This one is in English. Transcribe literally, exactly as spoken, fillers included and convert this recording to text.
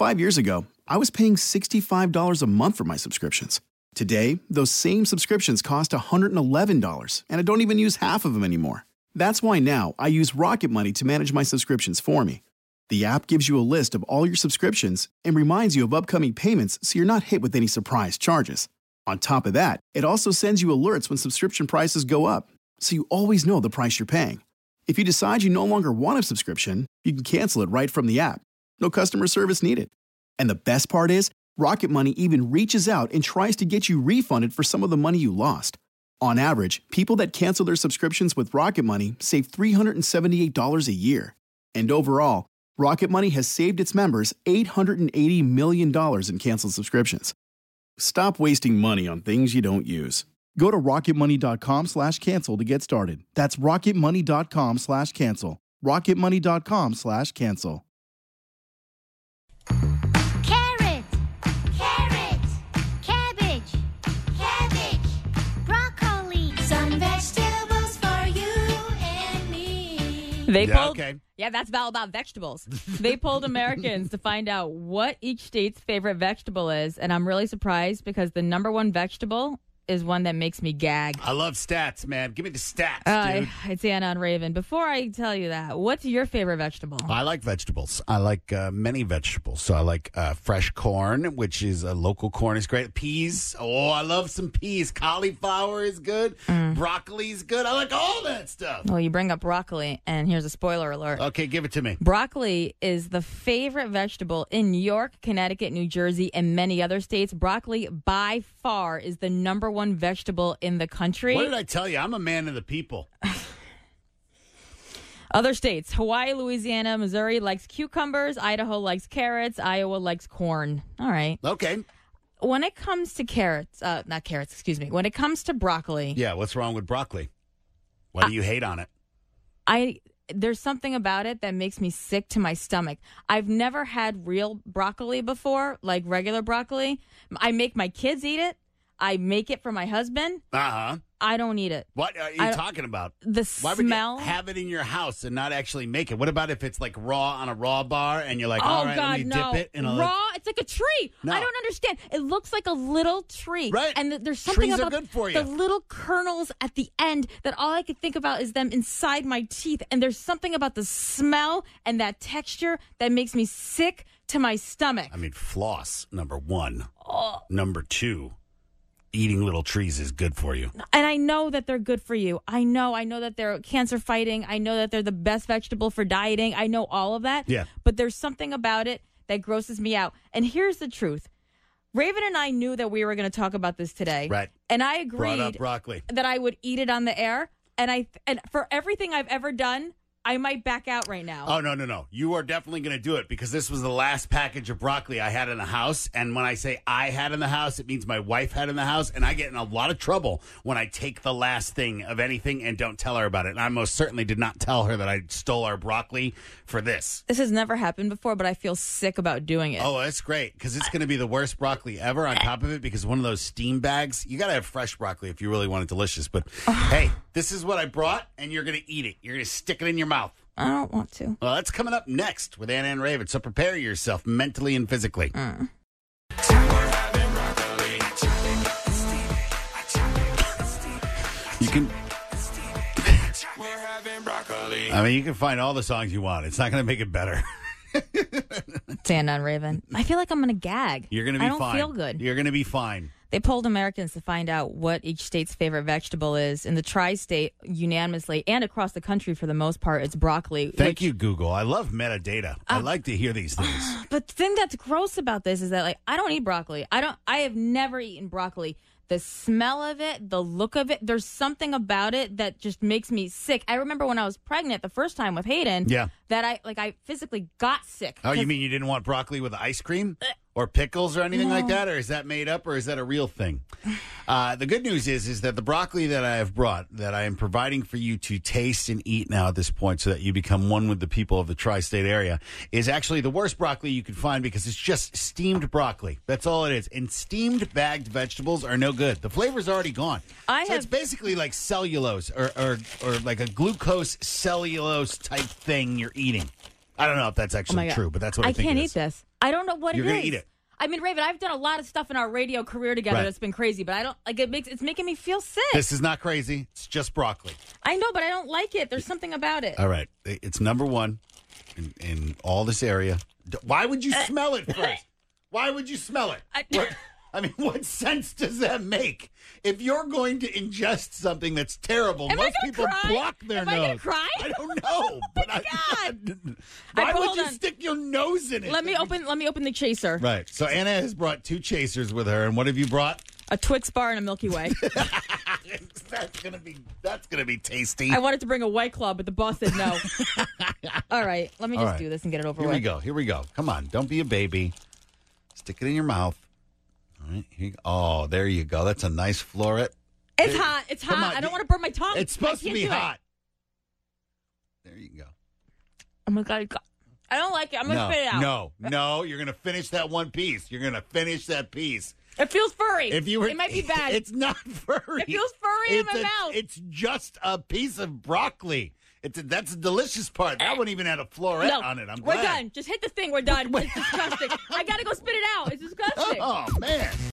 Five years ago, I was paying sixty-five dollars a month for my subscriptions. Today, those same subscriptions cost one hundred eleven dollars, and I don't even use half of them anymore. That's why now I use Rocket Money to manage my subscriptions for me. The app gives you a list of all your subscriptions and reminds you of upcoming payments so you're not hit with any surprise charges. On top of that, it also sends you alerts when subscription prices go up, so you always know the price you're paying. If you decide you no longer want a subscription, you can cancel it right from the app. No customer service needed. And the best part is, Rocket Money even reaches out and tries to get you refunded for some of the money you lost. On average, people that cancel their subscriptions with Rocket Money save three hundred seventy-eight dollars a year. And overall, Rocket Money has saved its members eight hundred eighty million dollars in canceled subscriptions. Stop wasting money on things you don't use. Go to rocketmoney.com slash cancel to get started. That's rocketmoney.com slash cancel. rocketmoney.com slash cancel. Carrot, carrot, cabbage, cabbage, broccoli. Some vegetables for you and me. They Yeah, polled, okay. yeah, that's all about vegetables. They polled Americans to find out what each state's favorite vegetable is, and I'm really surprised because the number one vegetable is one that makes me gag. I love stats, man. Give me the stats, Uh, dude. it's Anna on Raven. Before I tell you that, what's your favorite vegetable? I like vegetables. I like uh, many vegetables. So I like uh, fresh corn, which is uh, local corn is great. Peas. Oh, I love some peas. Cauliflower is good. Mm. Broccoli is good. I like all that stuff. Well, you bring up broccoli, and here's a spoiler alert. Okay, give it to me. Broccoli is the favorite vegetable in New York, Connecticut, New Jersey, and many other states. Broccoli, by far, is the number one vegetable in the country. What did I tell you? I'm a man of the people. Other states, Hawaii, Louisiana, Missouri likes cucumbers. Idaho likes carrots. Iowa likes corn. All right. Okay. When it comes to carrots, uh, not carrots, excuse me. When it comes to broccoli, Yeah, what's wrong with broccoli? Why do you hate on it? I there's something about it that makes me sick to my stomach. I've never had real broccoli before, like regular broccoli. I make my kids eat it. I make it for my husband. Uh-huh. I don't eat it. What are you I- talking about? The Why smell. would you have it in your house and not actually make it? What about if it's like raw on a raw bar and you're like, Oh, all right, God, let me no. dip it in a Raw, it's like a tree. No. I don't understand. It looks like a little tree. Right. And th- there's something Trees are about good for you. the little kernels at the end that all I could think about is them inside my teeth. And there's something about the smell and that texture that makes me sick to my stomach. I mean, floss, number one. Oh. Number two, eating little trees is good for you. And I know that they're good for you. I know. I know that they're cancer fighting. I know that they're the best vegetable for dieting. I know all of that. Yeah. But there's something about it that grosses me out. And here's the truth. Raven and I knew that we were going to talk about this today. Right. And I Brought up agreed broccoli. that I would eat it on the air. And I and for everything I've ever done, I might back out right now. Oh, no, no, no. You are definitely going to do it because this was the last package of broccoli I had in the house. And when I say I had in the house, it means my wife had in the house. And I get in a lot of trouble when I take the last thing of anything and don't tell her about it. And I most certainly did not tell her that I stole our broccoli for this. This has never happened before, but I feel sick about doing it. Oh, that's great because it's going to be the worst broccoli ever on top of it because one of those steam bags, you got to have fresh broccoli if you really want it delicious. But hey, this is what I brought and you're going to eat it. You're going to stick it in your mouth. I don't want to. Well, that's coming up next with Anna and Raven. So prepare yourself mentally and physically. Mm. You can. I mean, you can find all the songs you want. It's not going to make it better. Stand on Raven. I feel like I'm going to gag. You're going to be I don't fine. feel good. You're going to be fine. They polled Americans to find out what each state's favorite vegetable is. In the tri-state, unanimously, and across the country for the most part, it's broccoli. Thank which, you, Google. I love metadata. I Uh, like to hear these things. But the thing that's gross about this is that, like, I don't eat broccoli. I don't. I have never eaten broccoli. The smell of it, the look of it, there's something about it that just makes me sick. I remember when I was pregnant the first time with Hayden, Yeah. that I like I physically got sick. Oh, you 'Cause- mean you didn't want broccoli with ice cream or pickles or anything like that? Or is that made up or is that a real thing? Uh, the good news is is that the broccoli that I have brought, that I am providing for you to taste and eat now at this point so that you become one with the people of the tri-state area, is actually the worst broccoli you can find because it's just steamed broccoli. That's all it is. And steamed bagged vegetables are no good. The flavor's already gone. I so have- it's basically like cellulose or, or, or like a glucose cellulose type thing you're eating. I don't know if that's Oh my actually God. true, but that's what I, I think can't it eat is. this. I don't know what You're it is. gonna eat it. I mean, Raven, I've done a lot of stuff in our radio career together Right. that's been crazy, but I don't like it. Makes it's making me feel sick. This is not crazy. It's just broccoli. I know, but I don't like it. There's something about it. All right. It's number one in, in all this area. D- Why would you smell it first? Why would you smell it? I- What, I mean, what sense does that make? If you're going to ingest something that's terrible, Am I most gonna people cry? block their Am nose. I gonna cry? I don't know, but I, God. why I- would hold you on. stick your nose in it? Let me open. Let me open the chaser. Right. So Anna has brought two chasers with her, and what have you brought? A Twix bar and a Milky Way. that's gonna be that's gonna be tasty. I wanted to bring a White Claw, but the boss said no. All right, let me All just right. do this and get it over Here with. we go. Here we go. Come on. Don't be a baby. Stick it in your mouth. All right. Here you go. Oh, there you go. That's a nice floret. It's There- hot. It's Come hot. on. I don't want to burn my tongue. It's supposed I to can't be do it. hot. There you go. Oh my god! I don't like it. I'm gonna No, spit it out. no, no. You're gonna finish that one piece. You're gonna finish that piece. It feels furry. If you were, it might be bad. It's not furry. It feels furry in It's my a- mouth. It's just a piece of broccoli. It's a, that's a delicious part. That one even had a floret no, on it. I'm we're glad. done. Just hit the thing. We're done. It's disgusting. I gotta go spit it out. It's disgusting. Oh man.